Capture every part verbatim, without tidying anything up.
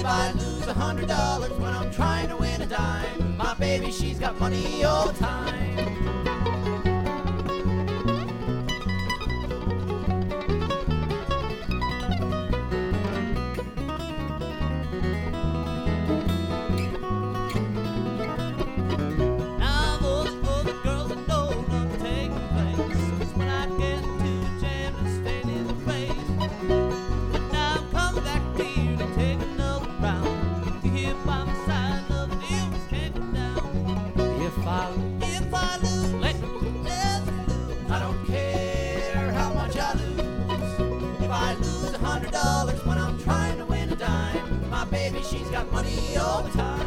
I lose a hundred dollars when I'm trying to win a dime, my baby, she's got money all the time. She's got money all the time.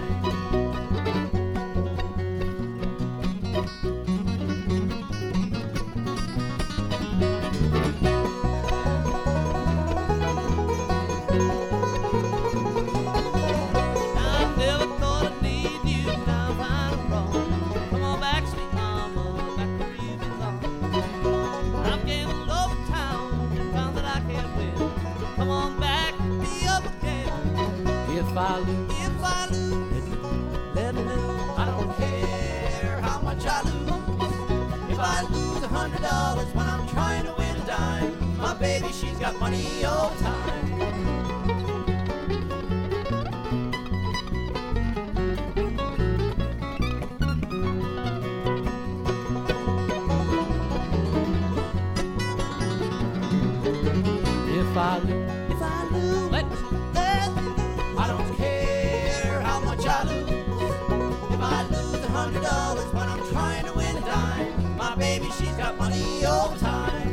I never thought I'd need you, now I'm wrong. Come on back, sweet mama, back where you belong. I'm getting low town, found that I can't win. Come on back, be up again. If I lose, if I lose, let me lose. I don't care how much I lose. If I lose a hundred dollars when I'm trying to win a dime, my baby, she's got money all the time. If I lose, if I lose, let me. I don't care how much I lose. If I lose a hundred dollars when I'm trying to win a dime, my baby, she's got money all the time.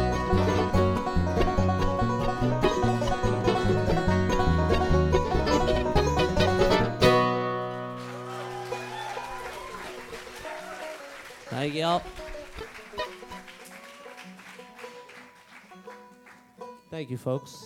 Thank y'all. Thank you, folks.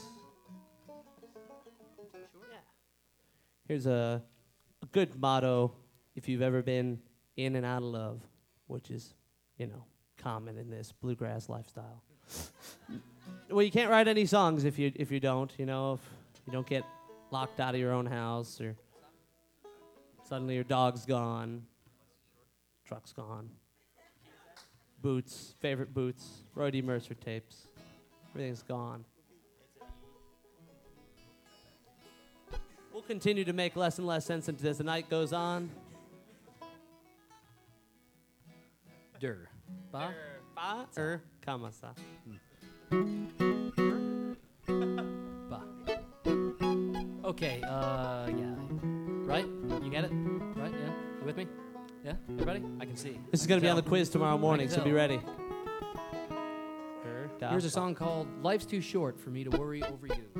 Here's a, a good motto if you've ever been in and out of love, which is, you know, common in this bluegrass lifestyle. Well, you can't write any songs if you if you don't, you know, if you don't get locked out of your own house or suddenly your dog's gone, truck's gone, boots, favorite boots, Roy D. Mercer tapes, everything's gone. We'll continue to make less and less sense as the night goes on. Der. Ba? Ba? Er. Kamasa. Ba. Okay, uh, yeah. Right? You get it? Right? Yeah? You with me? Yeah? Everybody? I can see. This is going to be on the quiz tomorrow morning, so be ready. Here's a song called Life's Too Short for Me to Worry Over You.